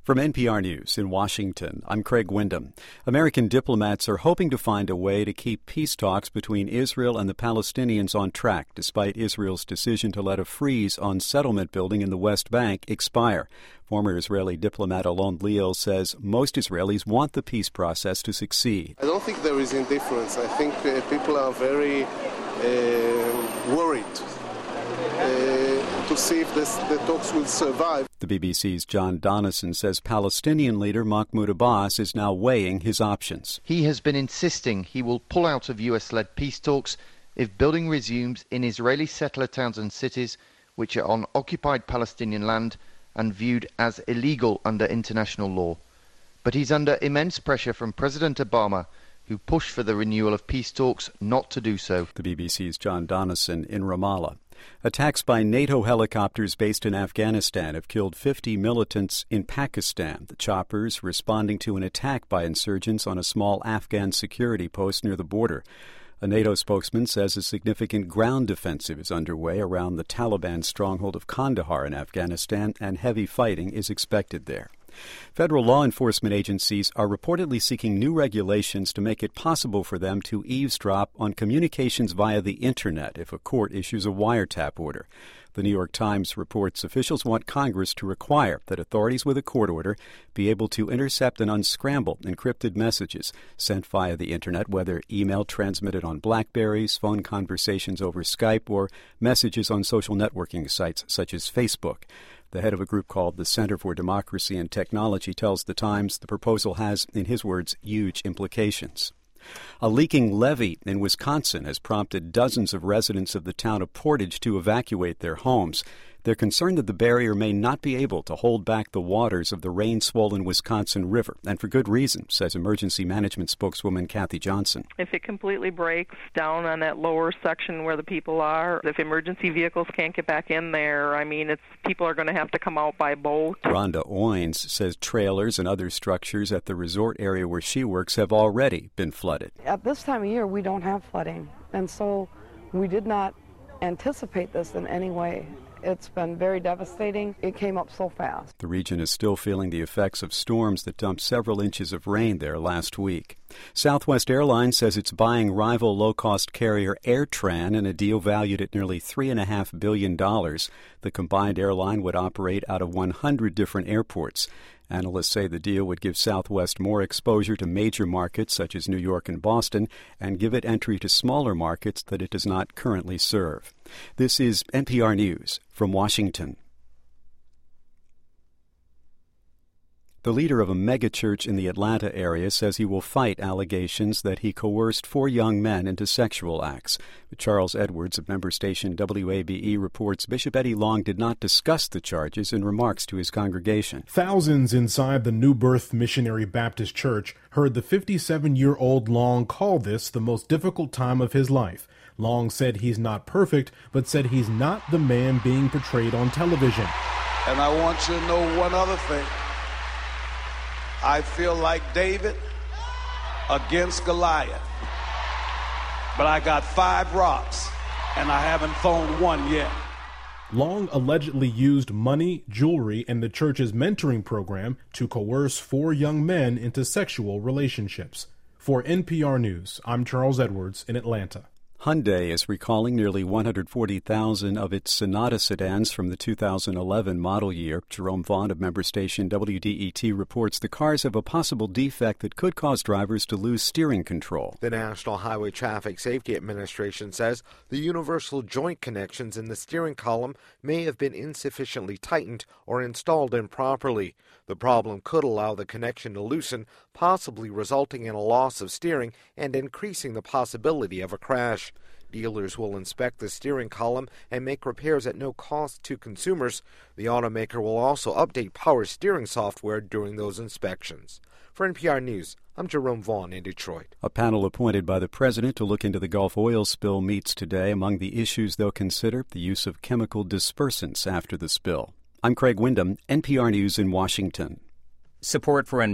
From NPR News in Washington, I'm Craig Windham. American diplomats are hoping to find a way to keep peace talks between Israel and the Palestinians on track, despite Israel's decision to let a freeze on settlement building in the West Bank expire. Former Israeli diplomat Alon Liel says most Israelis want the peace process to succeed. I don't think there is indifference. I think people are very worried to see if the talks will survive. The BBC's John Donison says Palestinian leader Mahmoud Abbas is now weighing his options. He has been insisting he will pull out of US-led peace talks if building resumes in Israeli settler towns and cities which are on occupied Palestinian land and viewed as illegal under international law. But he's under immense pressure from President Obama, who pushed for the renewal of peace talks not to do so. The BBC's John Donison in Ramallah. Attacks by NATO helicopters based in Afghanistan have killed 50 militants in Pakistan. The choppers responding to an attack by insurgents on a small Afghan security post near the border. A NATO spokesman says a significant ground defensive is underway around the Taliban stronghold of Kandahar in Afghanistan, and heavy fighting is expected there. Federal law enforcement agencies are reportedly seeking new regulations to make it possible for them to eavesdrop on communications via the Internet if a court issues a wiretap order. The New York Times reports officials want Congress to require that authorities with a court order be able to intercept and unscramble encrypted messages sent via the Internet, whether email transmitted on BlackBerries, phone conversations over Skype, or messages on social networking sites such as Facebook. The head of a group called the Center for Democracy and Technology tells The Times the proposal has, in his words, huge implications. A leaking levee in Wisconsin has prompted dozens of residents of the town of Portage to evacuate their homes. They're concerned that the barrier may not be able to hold back the waters of the rain-swollen Wisconsin River, and for good reason, says emergency management spokeswoman Kathy Johnson. If it completely breaks down on that lower section where the people are, if emergency vehicles can't get back in there, people are going to have to come out by boat. Rhonda Owens says trailers and other structures at the resort area where she works have already been flooded. At this time of year, we don't have flooding, and so we did not anticipate this in any way. It's been very devastating. It came up so fast. The region is still feeling the effects of storms that dumped several inches of rain there last week. Southwest Airlines says it's buying rival low-cost carrier AirTran in a deal valued at nearly $3.5 billion. The combined airline would operate out of 100 different airports. Analysts say the deal would give Southwest more exposure to major markets such as New York and Boston and give it entry to smaller markets that it does not currently serve. This is NPR News from Washington. The leader of a megachurch in the Atlanta area says he will fight allegations that he coerced 4 young men into sexual acts. Charles Edwards of member station WABE reports Bishop Eddie Long did not discuss the charges in remarks to his congregation. Thousands inside the New Birth Missionary Baptist Church heard the 57-year-old Long call this the most difficult time of his life. Long said he's not perfect, but said he's not the man being portrayed on television. And I want you to know one other thing. I feel like David against Goliath. But I got 5 rocks, and I haven't thrown one yet. Long allegedly used money, jewelry, and the church's mentoring program to coerce 4 young men into sexual relationships. For NPR News, I'm Charles Edwards in Atlanta. Hyundai is recalling nearly 140,000 of its Sonata sedans from the 2011 model year. Jerome Vaughn of member station WDET reports the cars have a possible defect that could cause drivers to lose steering control. The National Highway Traffic Safety Administration says the universal joint connections in the steering column may have been insufficiently tightened or installed improperly. The problem could allow the connection to loosen, possibly resulting in a loss of steering and increasing the possibility of a crash. Dealers will inspect the steering column and make repairs at no cost to consumers. The automaker will also update power steering software during those inspections. For NPR News, I'm Jerome Vaughn in Detroit. A panel appointed by the president to look into the Gulf oil spill meets today. Among the issues they'll consider, the use of chemical dispersants after the spill. I'm Craig Windham, NPR News in Washington. Support for